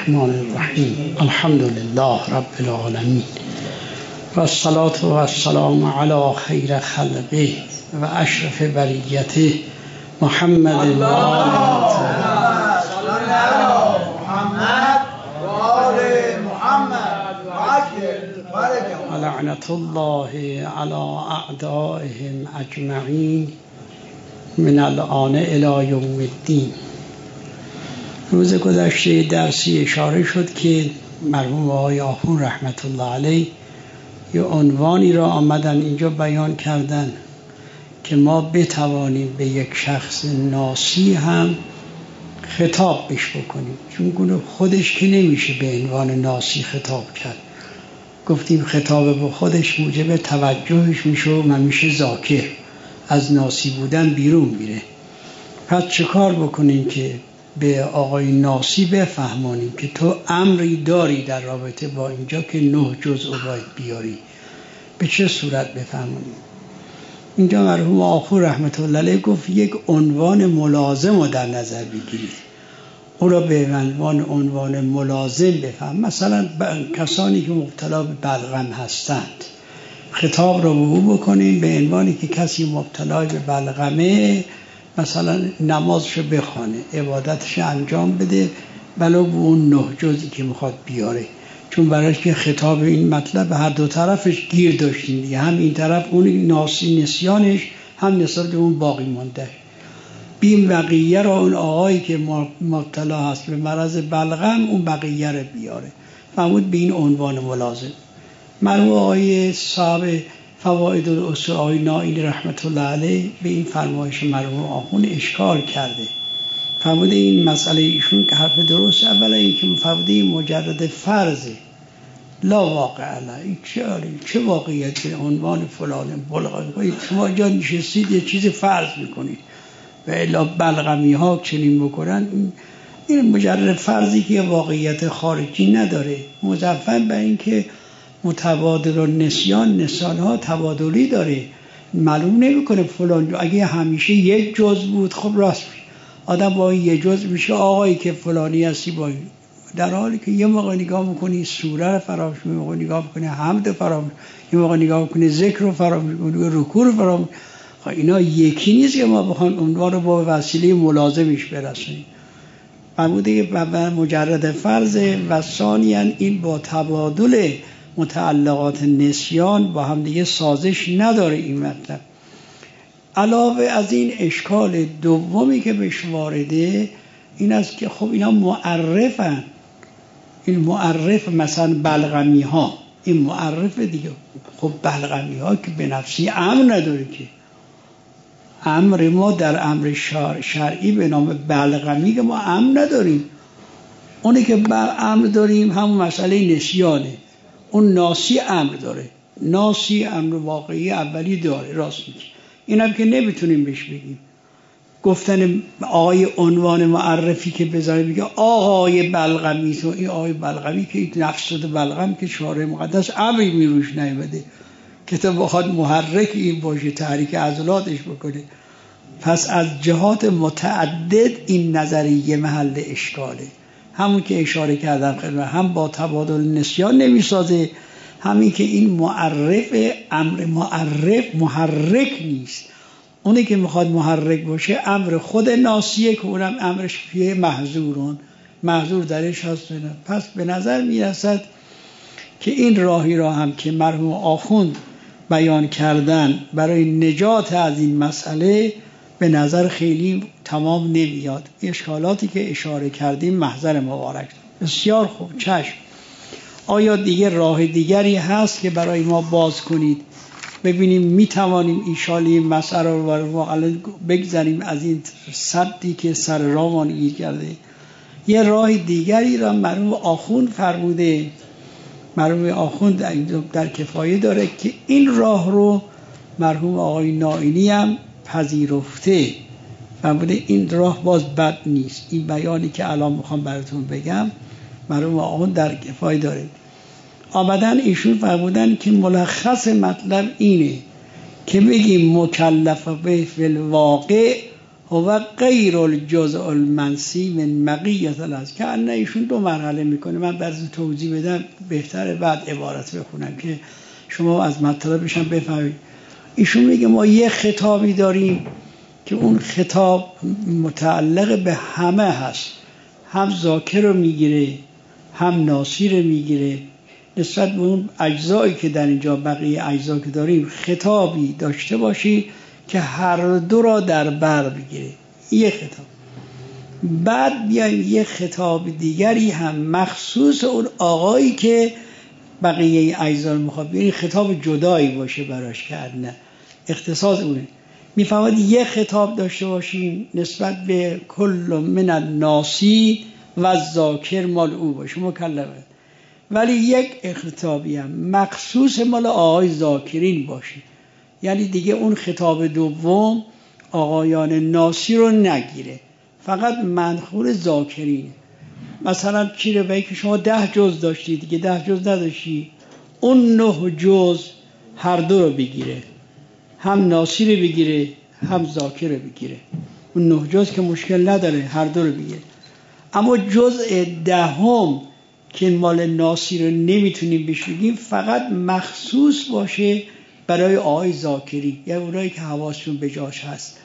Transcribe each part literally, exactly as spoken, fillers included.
الرحمن الرحیم الحمد لله رب العالمین و الصلاة و السلام علی خیر خلقه و اشرف بریته محمد و آله و لعنت الله علی اعدائهم اجمعین من الآن الی یوم الدین. روز گذشته درسی اشاره شد که مرحوم آقای آخوند رحمت الله علیه یه عنوانی را آمدن اینجا بیان کردن که ما بتوانیم به یک شخص ناسی هم خطاب بش بکنیم، چون خودش که نمیشه به عنوان ناسی خطاب کرد. گفتیم خطاب به خودش موجب توجهش میشه و من میشه ذاکر، از ناسی بودن بیرون میره. پس چه کار بکنیم که به آقای ناسی بفهمانیم که تو امری داری در رابطه با اینجا که نه جزء باید بیاری؟ به چه صورت بفهمانیم؟ اینجا مرحوم آخوند رحمت الله علیه گفت یک عنوان ملازم رو در نظر بگیرید، او را به عنوان عنوان ملازم بفهم. مثلا کسانی که مبتلا به بلغم هستند خطاب را به او بکنیم به عنوانی که کسی مبتلا به بلغمه مثلا نمازشو بخوانه، عبادتش انجام بده ولو به اون نه جزئی که میخواد بیاره، چون برای که خطاب این مطلب هر دو طرفش گیر داشتیم دیگه، هم این طرف اون ناسی نسیانش هم نسبت اون باقی مانده. بیم بقیه را اون آقایی که مبتلا هست به مرض بلغم اون بقیه را بیاره، فرمود به این عنوان ملازم. مرحوم آقای صاحب فواید الاصول آقای نائینی رحمت الله علیه به این فرمایش مرحوم آخوند اشکال کرده. فرموده این مسئله ایشون که حرف درست، اولا اینکه فرموده این مجرد فرضه لا واقع علیه، چه چه واقعیت به عنوان فلان بلغمی شما جا نشستید یه چیز فرض میکنید و الا بلغمی ها چنین بکنن، این مجرد فرضی که واقعیت خارجی نداره، مضافاً به اینکه متبادل و نسیان نسیان ها تبادلی داره، معلوم نمیکنه فلان اگه همیشه یک جز بود خب راست میشه آدم با یک جز میشه آقایی که فلانی هستی با این، در حالی که یه موقع نگاه میکنی سوره رو فراموش میکنی، یه موقع نگاه میکنی حمد فراموش، یه موقع نگاه میکنی ذکر رو فراموش میکنی، رکوع رو فراموش. خب اینا یکی نیست که ما بخوایم عنوان رو با وسیله ملازمش برسونیم. فرموده که مجرد فرضه و ثانیاً این با تبادل متعلقات نسیان با هم دیگه سازش نداره این مطلب. علاوه از این اشکال دومی که بهش وارده این است که خب اینا معرفن، این معرف مثلا بلغمی ها این معرف دیگه، خب بلغمی ها که به نفسی امر نداره که، امر ما در امر شرع شرعی به نام بلغمی که ما امر نداریم، اونی که بر امر داریم همون مسئله نسیانه. اون ناسی امر داره، ناسی امر واقعی اولی داره، راست میگه، این هم که نمیتونیم بهش بگیم. گفتن آقای عنوان معرفی که بذاره بگه آقای بلغمی، تو این آقای بلغمی که نفس بلغم که شارع مقدس امری میروش نیامده که تو بخواد محرک این باشه تحریک عضلاتش بکنه. پس از جهات متعدد این نظریه محل اشکاله، همون که اشاره کردم خدمت، هم با تبادل نسیان نمیسازه، همین که این معرف امر معرف محرک نیست، اونی که میخواد محرک باشه امر خود ناسیه که اونم امرش فیه محظورون، محظور درش هست. پس به نظر میرسد که این راهی را هم که مرحوم آخوند بیان کردن برای نجات از این مسئله به نظر خیلی تمام نمیاد. اشکالاتی که اشاره کردیم محضر مبارک. بسیار خوب، چشم. آیا دیگه راه دیگری هست که برای ما باز کنید ببینیم میتوانیم ایشالی این مسئله رو الان بگذاریم از این سدی که سر رامان گیر کرده؟ یه راه دیگری را مرحوم آخوند فرموده، مرحوم آخوند در, در کفایه داره که این راه رو مرحوم آقای نائینی هم پذیرفته فرموده این راه باز بد نیست. این بیانی که الان میخوام براتون بگم مرحوم آخوند در کفایه داره. آمدن ایشون فرمودن که ملخص مطلب اینه که بگیم مکلف به فی الواقع هو غیر الجزء المنسی من مقیت الاصل. که انه ایشون دو مرحله میکنه، من برای توضیح بدم بهتره بعد عبارت بخونم که شما از مطلبش هم بفهمید. ایشون میگه ما یه خطابی داریم که اون خطاب متعلق به همه هست، هم ذاکر رو میگیره هم ناصی رو میگیره. نسبت به اون اجزایی که در اینجا بقیه اجزا که داریم خطابی داشته باشی که هر دو را در بر بگیره، یه خطاب. بعد بیایم یه خطاب دیگری هم مخصوص اون آقایی که بقیه اجزا رو میخواد، یعنی خطاب جدایی باشه براش، که نه اختصاص اونه. میفهمید یه خطاب داشته باشیم نسبت به کل من الناسی و ذاکر مال او باشه مکلمه، ولی یک خطابی هم مخصوص مال آقای ذاکرین باشه، یعنی دیگه اون خطاب دوم آقایان ناسی رو نگیره، فقط منخور ذاکرینه. مثلا چی رو بگی که شما ده جز داشتی دیگه ده جز نداشتی، اون نه جز هر دو رو بگیره، هم ناسی رو بگیره هم ذاکر رو بگیره. اون نه جز که مشکل نداره، هر دو رو بگیره. اما جزء دهم که مال ناسی رو نمیتونیم بهش بگیم، فقط مخصوص باشه برای آقای ذاکری، یا اونایی که حواسشون به جاش هست.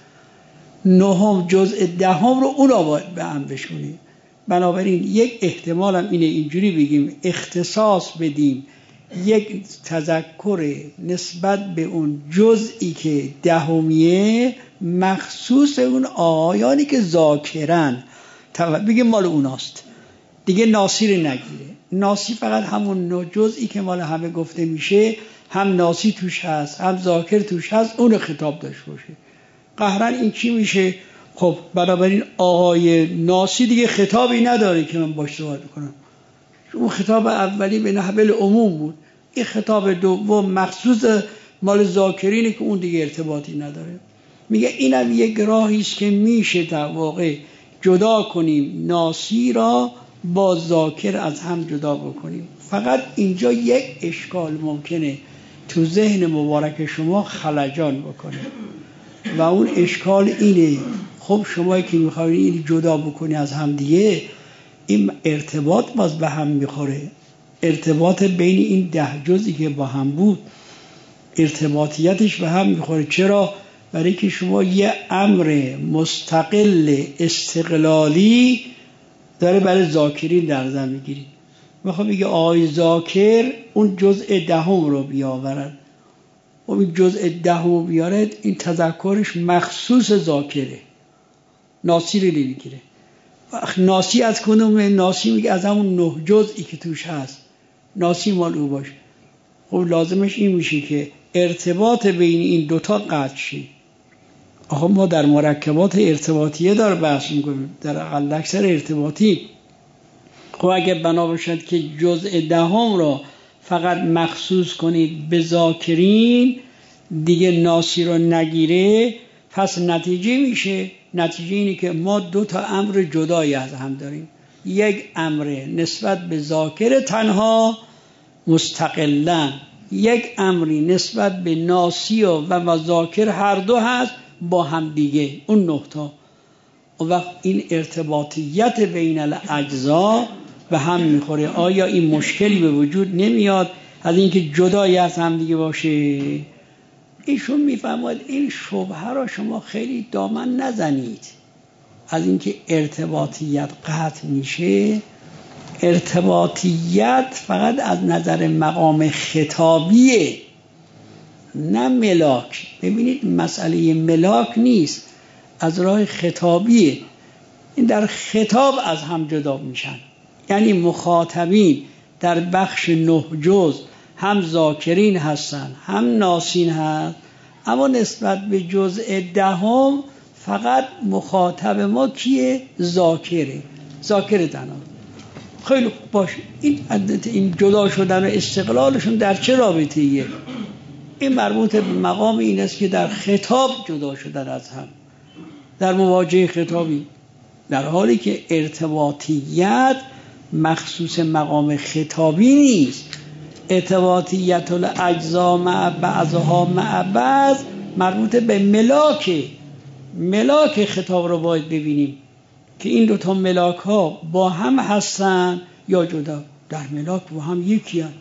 نهم جزء دهم رو اون رو باید به هم بشونیم. بنابراین یک احتمال هم اینه اینجوری بگیم اختصاص بدیم یک تذکر نسبت به اون جزئی که دهمیه مخصوص اون آقایانی که ذاکرن، بگیم مال اوناست دیگه، ناسی رو نگیره. ناسی فقط همون نوع جزئی که مال همه گفته میشه، هم ناسی توش هست هم ذاکر توش هست، اون خطاب داشته باشه. قهرن این چی میشه؟ خب بنابراین آقای ناسی دیگه خطابی نداره که من باش صحبت کنم. اون خطاب اولی به نحو عموم بود، این خطاب دوم مخصوص مال ذاکرینه که اون دیگه ارتباطی نداره. میگه اینم یک راهی است که میشه در واقع جدا کنیم ناسی را با ذاکر از هم جدا بکنیم. فقط اینجا یک اشکال ممکنه تو ذهن مبارک شما خلجان بکنه و اون اشکال اینه، خب شما که میخواید این جدا بکنی از هم دیگه، این ارتباط باز به هم میخوره. ارتباط بین این ده جزئی که با هم بود ارتباطیتش به هم میخوره. چرا؟ برای که شما یه امر مستقل استقلالی داره برای ذاکرین در نظر میگیرید. میخوام بگه آقای ذاکر اون جزء دهم رو بیاورد و این جزء دهم رو بیارد، این تذکرش مخصوص ذاکره، ناسی رو نمیگیره. ناسی از کدوم؟ ناسی میگه از همون نه جزئی که توش هست، ناسی مال او باشه. خب لازمش این میشه که ارتباط بین این دوتا قطع شی. آخه ما در مرکبات ارتباطیه داره بحث میکنیم، در اقل اکثر ارتباطی. خب اگه بنا باشد که جزء دهم را فقط مخصوص کنید به ذاکرین، دیگه ناسی رو نگیره، پس نتیجه میشه نتیجه اینه که ما دو تا امر جدایی از هم داریم. یک امر نسبت به ذاکر تنها مستقلا، یک امری نسبت به ناسی و و ذاکر هر دو هست با هم دیگه، اون نقطه. و وقت این ارتباطیت بین الاجزا به هم میخوره. آیا این مشکلی به وجود نمیاد از اینکه جدایی از هم دیگه باشه؟ ایشون میفرماید این شبهه را شما خیلی دامن نزنید. از اینکه ارتباطیت قطع میشه، ارتباطیت فقط از نظر مقام خطابیه نه ملاک. ببینید مسئله ملاک نیست، از راه خطابیه. این در خطاب از هم جدا میشن، یعنی مخاطبین در بخش نه جز هم ذاکرین هستن هم ناسین هست، اما نسبت به جزء دهم فقط مخاطب ما کیه؟ ذاکره، ذاکر تنها. خیلی خوب باشه، این این جدا شدن و استقلالشون در چه رابطه ایه؟ این مربوط به مقام این است که در خطاب جدا شدن از هم، در مواجهه خطابی، در حالی که ارتباطیت مخصوص مقام خطابی نیست. ارتباطیت الاجزا مع بعضها مع بعض مربوط به ملاکه، ملاک خطاب رو باید ببینیم که این دوتا ملاک ها با هم هستن یا جدا. در ملاک با هم یکی هستن.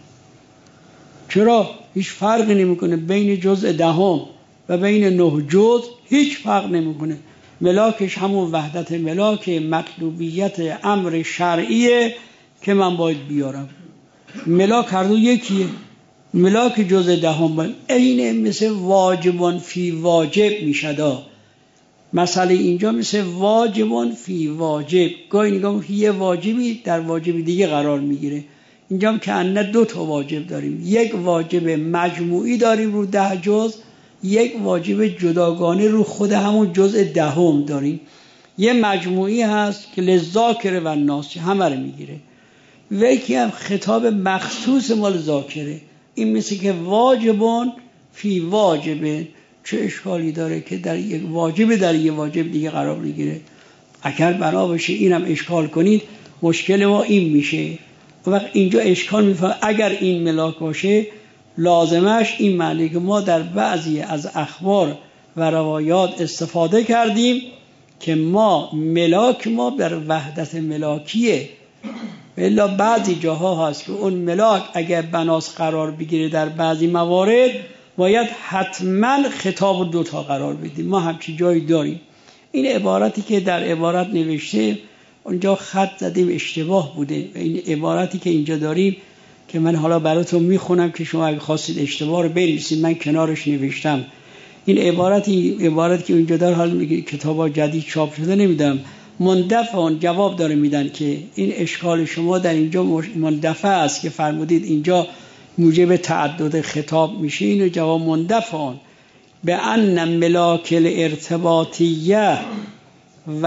چرا؟ هیچ فرقی نمیکنه بین جزء دهم و بین نه جزء، هیچ فرق نمیکنه. ملاکش همون وحدت ملاک، مطلوبیت امر شرعیه که من باید بیارم. ملاک هر دو یکیه. ملاک جزء دهم باید اینه، مثل واجبان فی واجب میشد. مسئله اینجا مثل واجبان فی واجب، گاهی نگاه یه واجبی در واجب دیگه قرار میگیره. اینجا هم که انه دو تا واجب داریم، یک واجب مجموعی داریم رو ده جزء، یک واجب جداگانه رو خود همون جزء دهم داریم. یه مجموعی هست که لذاکره و ناسی همه رو میگیره، و یکی هم خطاب مخصوص مال ذاکره. این مثل که واجبان فی واجبه، چه اشکالی داره که در یک واجب در یک واجب دیگه قرار میگیره؟ اگر بنا باشه اینم اشکال کنید، مشکل ما این میشه. وقت اینجا اشکال میفهمه اگر این ملاک باشه لازمش این معنی که ما در بعضی از اخبار و روایات استفاده کردیم که ما ملاک ما در وحدت ملاکیه. الا بعضی جاها هست که اون ملاک اگر بناس قرار بگیره در بعضی موارد باید حتما خطاب دوتا قرار بدیم. ما همچی جایی داریم. این عبارتی که در عبارت نوشته اونجا خط زدیم اشتباه بوده، و این عبارتی که اینجا داریم که من حالا براتون میخونم که شما اگه خواستید اشتباه رو بنویسید، من کنارش نوشتم. این عبارتی عبارتی که اینجا داره، حالا میگه کتابا جدید چاپ شده نمیدونم، مندفعان جواب داره میدن که این اشکال شما در اینجا مندفع است که فرمودید اینجا موجب تعدد خطاب میشه. اینو جواب مندفعان به ان ملاک الارتباطیه و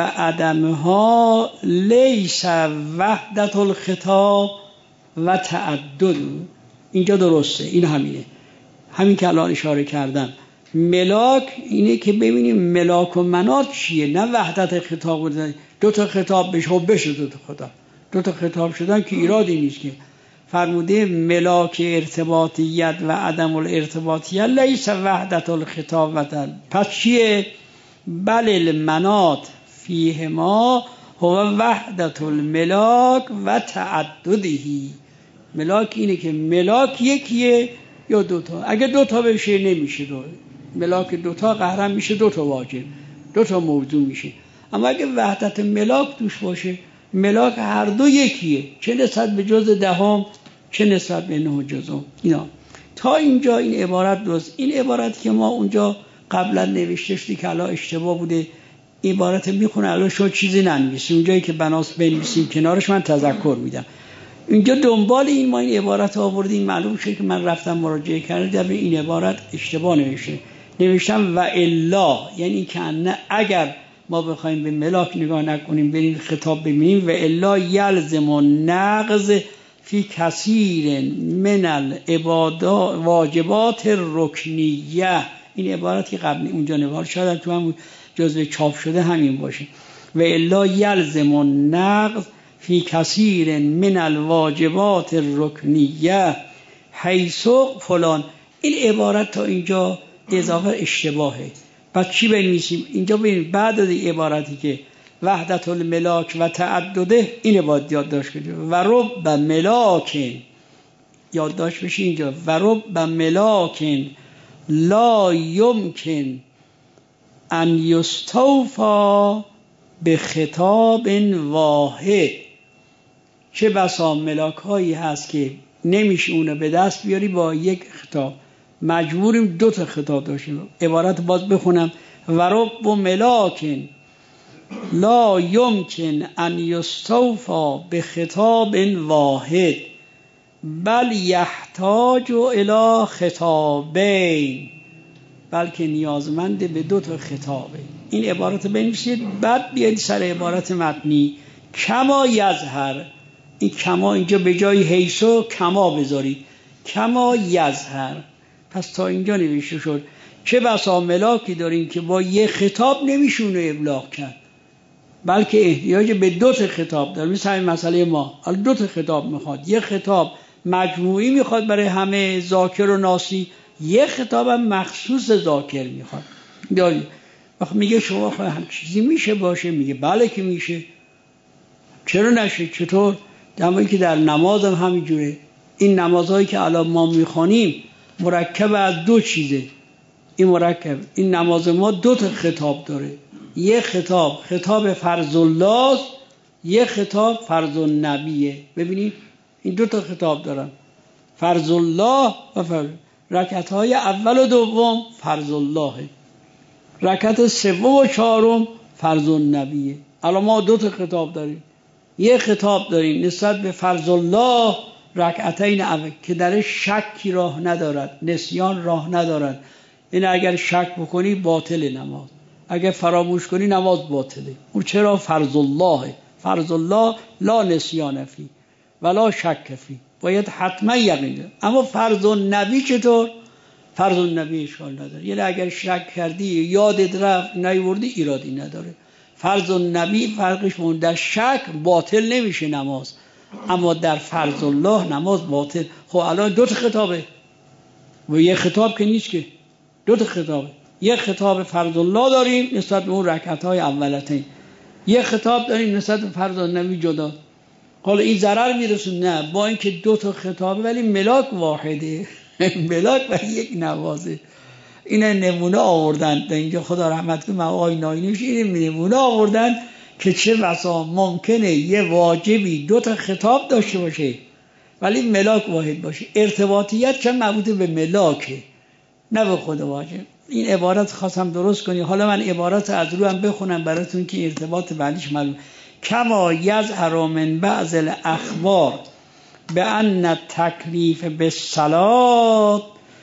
عدمها لیس وحدت الخطاب و تعدد. اینجا درسته، این همینه، همین که الان اشاره کردم. ملاک اینه که ببینیم ملاک و مناط چیه، نه وحدت خطاب. دو تا خطاب بشه خب بشه دو تا خطاب، دو تا خطاب شدن که ایرادی نیست که. فرموده ملاک ارتباطیت و عدم الارتباطیت لیس وحدت الخطاب و تعدد. پس چیه؟ بل المناط فیهما هو وحدت الملاک و تعددهی. ملاک اینه که ملاک یکیه یا دوتا. اگه دوتا بشه نمیشه دو. ملاک دوتا قهرم میشه دوتا واجب، دوتا موضوع میشه. اما اگه وحدت ملاک توش باشه، ملاک هر دو یکیه، چه نسبت به جزء دهم چه نسبت به نه جزء. اینا تا اینجا این عبارت درست. این عبارت که ما اونجا قبلا نوشته شدی که الان اشتباه بوده، عبارت میخونه الان شما چیزی ننویسیم، اونجایی که بناس بنویسیم کنارش من تذکر میدم. اینجا دنبال این ما این عبارت آوردیم، معلوم شد که من رفتم مراجعه کردم به این عبارت اشتباه نوشته. نوشتم و الا، یعنی که نه اگر ما بخوایم به ملاک نگاه نکنیم بریم خطاب ببینیم، و الا یلزم نقض فی کثیر من العبادات واجبات رکنیه. این عبارتی قبلی اونجا نوشته شده، تو هم جزء چاپ شده همین باشه. و الا یلزم نقض فی کثیر من الواجبات الرکنیه حیث فلان. این عبارت تا اینجا اضافه اشتباهه. پس چی بنویسیم اینجا؟ ببینید بعد از این عبارتی که وحدت الملاک و تعدده، این باید یادداشت کنید. و رب ملاک، یادداشت بشه اینجا، و رب ملاک لا یمکن ان یستوفی به خطاب واحد. چه بسا ملاک هایی هست که نمیشه اونو به دست بیاری با یک خطاب، مجبوریم دو تا خطاب داشتیم. عبارت باز بخونم: و رب ملاک لا یمکن ان یستوفی به خطاب واحد بل یحتاج الی خطابین، بلکه نیازمند به دو تا خطابه. این عبارت بنویسید، بعد بیاید سر عبارت متنی کما یظهر. این کما اینجا به جای حیثو کما بذارید، کما یظهر. پس تا اینجا نوشته شد. چه بسا ملاکی داریم که با یه خطاب نمیشونه ابلاغ کرد، بلکه احتیاج به دو تا خطاب داره. مثل همین مسئله ما، حالا دو تا خطاب میخواد. یه خطاب مجموعی میخواد برای همه ذاکر و ناسی، یه خطاب هم مخصوص ذاکر میخواد. داری وقت میگه شما خواهی هم چیزی میشه باشه؟ میگه بله که میشه. چرا نشه؟ چطور؟ دمایی که در نماز هم همینجوره. این نمازهایی که الان ما میخوانیم مرکب از دو چیزه. این مرکب این نماز ما دو تا خطاب داره. یک خطاب خطاب فرض الله، یک خطاب فرض النبیه. ببینید این دو تا خطاب دارن، فرض الله و فرض. رکعت های اول و دوم فرض الله، رکعت سوم و چهارم فرض النبیه. الان ما دو تا خطاب داریم. یک خطاب داریم نسبت به فرض الله رکعتین اول که در شکی راه ندارد، نسیان راه ندارد. این اگر شک بکنی باطل نماز، اگر فراموش کنی نماز باطله. اون چرا؟ فرض الله، فرض الله لا نسیان فی ولا شک فی، باید حتما یقین داره. اما فرض النبی چطور؟ فرض النبی اشکال نداره، یعنی اگر شک کردی یادت رفت نیوردی ایرادی نداره. فرض النبی فرقش اون در شک باطل نمیشه نماز، اما در فرض الله نماز باطل. خب الان دو تا خطابه و یک خطاب که نیست که، دو تا خطابه. یک خطاب فرض الله داریم نسبت به اون رکعت‌های اولتین، یک خطاب داریم نسبت به فرض النبی جدا. حالا این ضرر میرسون؟ نه، با اینکه دو تا خطابه ولی ملاک واحده. ملاک و یک نمازه. اینا نمونه آوردن اینجا، خدا رحمت کنه آقای ناینوش این نمونه آوردن که چه بسا ممکنه یه واجبی دو تا خطاب داشته باشه ولی ملاک واحد باشه. ارتباطیت چون مربوط به ملاکه نه به خود واجب. این عبارت خواستم درست کنی. حالا من عبارت از رو هم بخونم براتون که ارتباط بعدیش معلوم. کما یظهر من بعض الاخبار بان التکلیف بالصلاه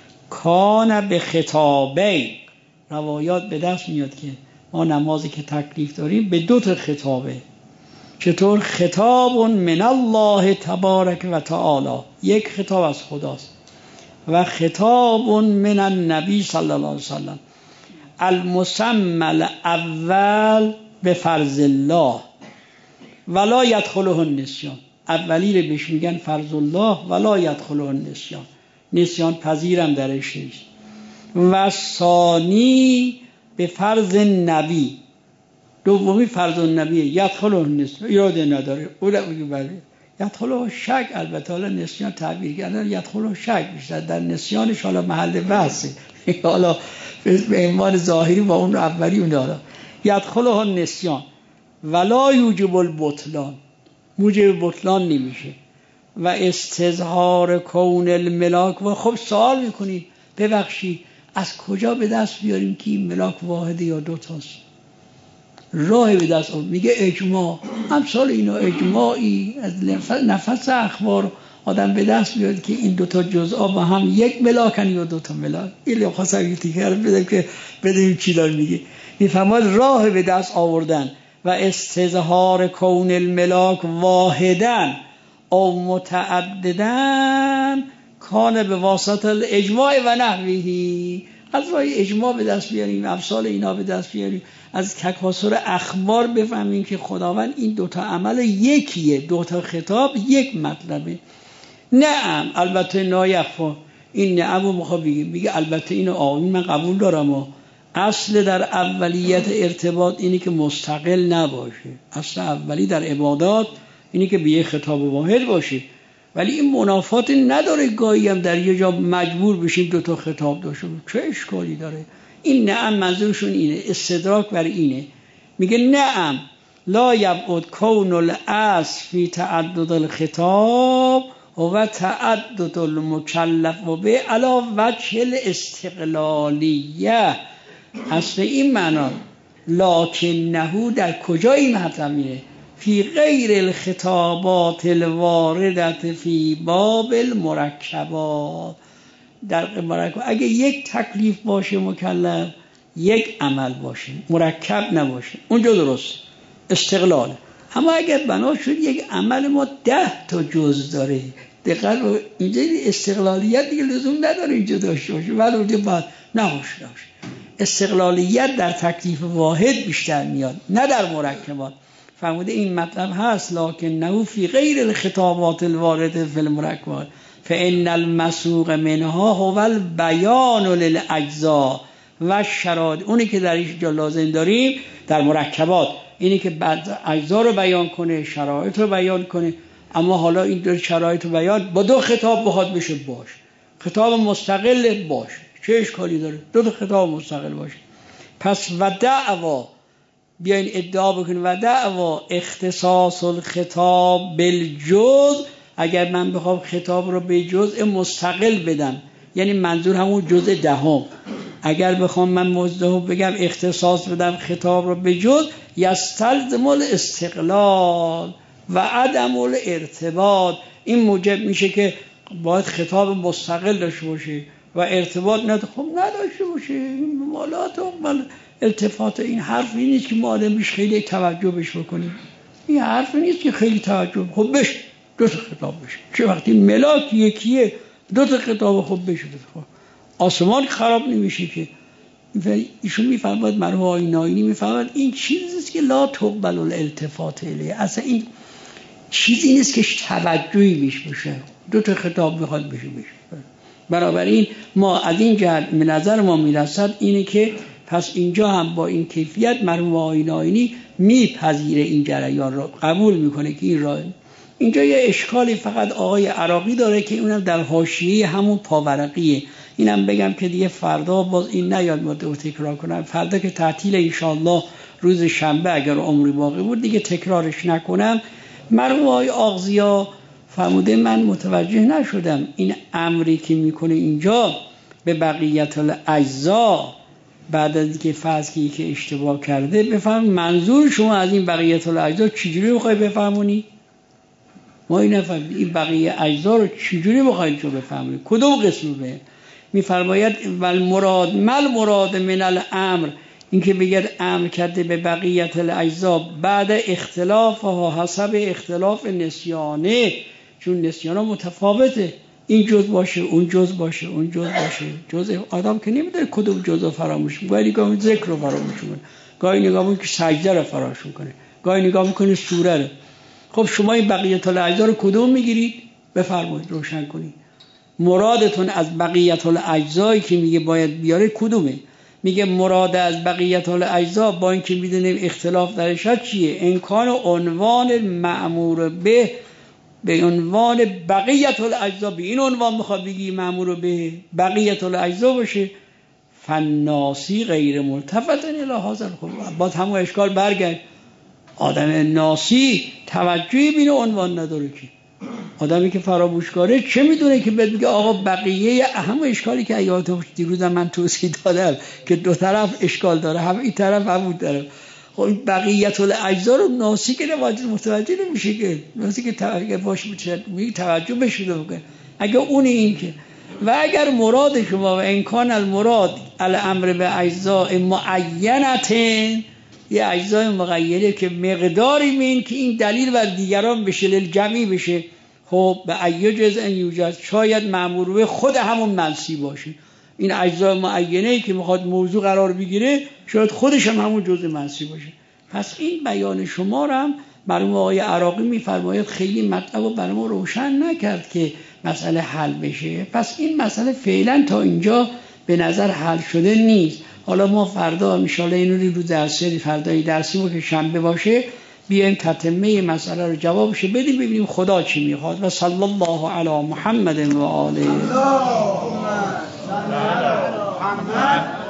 کان به خطابه. روایات به دست میاد که ما نمازی که تکلیف داریم به دو تا خطابه. چطور؟ خطاب من الله تبارک و تعالی، یک خطاب از خداست، و خطاب من النبی صلی الله علیه وسلم المسمى الاول به فرض الله ولا یدخله النسیان. اولی رو بهش میگن فرض الله ولا یدخله النسیان، نسیان پذیرم درش نیست. و ثانی به فرض نبی، دومی فرض النبی یدخله النسیان، ایراده نداره. اولا بگی بله یدخله شک، البته حالا نسیان تعبیر کردن یدخله شک بیشتر، در نسیانش حالا محل بحثه، حالا به عنوان ظاهری با اون اولی اون داره. یدخله النسیان ولا یوجب البطلان، موجب بطلان نمیشه. و استظهار کون الملاک. و خب سوال میکنی ببخشید از کجا به دست بیاریم که این ملاک واحده یا دوتاست؟ راه به دست آورد میگه اجماع. امثال اینا اجماعی از نفس اخبار آدم به دست بیاد که این دوتا جزءا با هم یک ملاکن یا دوتا ملاک. این خواستم یه تیکه رو بدم که بدونیم چی داره میگه. میفهمد راه به دست آوردن و استظهار کون الملاک واحدن او متعددن کان به واسطه الاجماع و نحویه. از راه اجماع به دست بیاریم، امثال اینا به دست بیاریم، از تکاثر اخبار بفهمیم که خداوند این دوتا عمل یکیه، دوتا خطاب یک مطلبه. نعم البته نایخفا، این نعم رو میخواد بگیم، میگه البته اینو آقایی من قبول دارم و اصل در اولیت ارتباط اینی که مستقل نباشه. اصل اولی در عبادات اینی که به یه خطاب واحد باشه، ولی این منافات نداره گاهی هم در یه جا مجبور بشیم دو تا خطاب داشته. چه اشکالی داره؟ این نعم منظورشون اینه، استدراک بر اینه. میگه نعم لا یبعد کون الاصل فی تعدد الخطاب و تعدد المکلف و به علا وجه الاستقلالیه. اصل این معنا لکنه در کجا این مطلب میره؟ فی غیر الخطابات الواردت فی باب المرکبات. در مرکب اگه یک تکلیف باشه مکلف، یک عمل باشه مرکب نباشه، اونجا درست استقلال. اما اگر بنا شد یک عمل ما ده تا جز داره، دقیقا اینجا استقلالیت دیگه لزوم نداره اینجا داشته باشه، ولی اونجا باید نباشه داشته. استقلالیت در تکلیف واحد بیشتر میاد نه در مرکبات. فهموده این مطلب هست لکنه فی غیر الخطابات الوارده فی المرکبات فان المسوق منها هو البیان للاجزاء و شرایط، اونی که در اینجا لازم داریم در مرکبات، اینی که بعد اجزا رو بیان کنه، شرایط رو بیان کنه. اما حالا این دو شرایط رو بیان با دو خطاب بخواد بشه باش، خطاب مستقل باش، چه اشکالی داره؟ دو تا خطاب مستقل باشه. پس و دعوا، بیاین ادعا بکنیم و دعوا اختصاص الخطاب بالجزء، اگر من بخوام خطاب رو به جزء مستقل بدم، یعنی منظور همون جزء دهم، اگر بخوام من موضوع بگم اختصاص بدم خطاب رو به جزء، یستلزم الاستقلال و عدم الارتباط، این موجب میشه که باید خطاب مستقل داشته باشه و ارتباط نداشته خب نداشته باشه. این مالات و التفات، این حرفی نیست که ما آدم بیش خیلی توجه بش بکنیم، این حرفی نیست که خیلی توجه خب بش دو تا خطاب بشه. چه وقتی ملاک یکیه دو تا خطاب خب بشه خب آسمان خراب نمیشه که. ایشون میفرماید، مرحوم آقای ناینی میفرماید این چیزی است که لا تقبل الالتفات الیه، اصلا این چیزی نیست که توجهی بیش بشه، دو تا خطاب میخواد بشه بشه. بنابراین ما از این جهت به نظر ما میرسد اینه که پس اینجا هم با این کیفیت مرحوم آقای ناینی میپذیره این جریان را، قبول میکنه که این راه. اینجا یه اشکالی فقط آقای عراقی داره که اونم در حاشیه همون پاورقیه. اینم بگم که دیگه فردا باز این نیاد ما دو تکرار کنم، فردا که تعطیل انشاءالله روز شنبه اگر عمری باقی بود دیگه تکرارش نکنم. مرحوم آقای آغزیا فرموده من متوجه نشدم این امری که میکنه اینجا به بقیت الاجزا، بعد از اینکه فرض که اشتباه کرده بفهم منظور شما از این بقیت الاجزا چجوری میخوای بفهمونی؟ ما این نفهمید این بقیه اجزا رو چجوری بخواید تو بفهمونی؟ کدوم قسم به میفرماید ول مراد مل مراد من الامر، اینکه بگید امر کرده به بقیت الاجزا بعد اختلاف ها حسب اختلاف نسیانه، چون نسیانه متفاوته، این جز باشه اون جز باشه اون جز باشه. جز آدم که نمیدونه کدوم جز رو فراموش کنه، گاهی نگاه میکنه ذکر رو فراموش کنه، گاهی نگاه میکنه سجده رو فراموش کنه، گاهی نگاه میکنه سوره رو. خب شما این بقیت الاجزا رو کدوم میگیرید؟ بفرمایید روشن کنید. مرادتون از بقیت الاجزایی که میگه باید بیاره کدومه؟ میگه مراد از بقیت الاجزا با اینکه میدونیم اختلاف درش هست چیه؟ امکان عنوان مأمور به به عنوان بقیت الاجزا، به این عنوان بخواد بگی مأمور به بقیت الاجزا باشه، فناسی غیر ملتفت الی هذا. خب باز همون اشکال برگرد، آدم ناسی توجهی بین عنوان نداره که. آدمی که فراموشکاره چه میدونه که بگه آقا بقیه همون اشکالی که ایات دیروز من توضیح دادم که دو طرف اشکال داره، هم این طرف همون طرف. خب این بقیت الاجزا رو ناسی که متوجه نمیشه که، ناسی که توجه باشه میگه توجه بشه بکنه. اگه اون این که و اگر مراد شما و امکان المراد الامر به اجزاء معینتن، یه اجزای مغیره که مقداری مین که این دلیل بر دیگران بشه للجمعی بشه، خب به ای جزء یوجد، شاید مأمور به خود همون منسی باشه. این اجزای معینه‌ای که میخواد موضوع قرار بگیره شاید خودش هم همون جزء منسی باشه. پس این بیان شما رو هم مرحوم آقای عراقی میفرماید خیلی مطلب رو برای ما روشن نکرد که مسئله حل بشه. پس این مسئله فعلا تا اینجا به نظر حل شده نیست. حالا ما فردا ان شاءالله اینو رو درسی فردای درسی که شنبه باشه بیایم تتمه مسئله رو جوابش بدیم، ببینیم خدا چی میخواد. و صلی الله علی محمد و آله.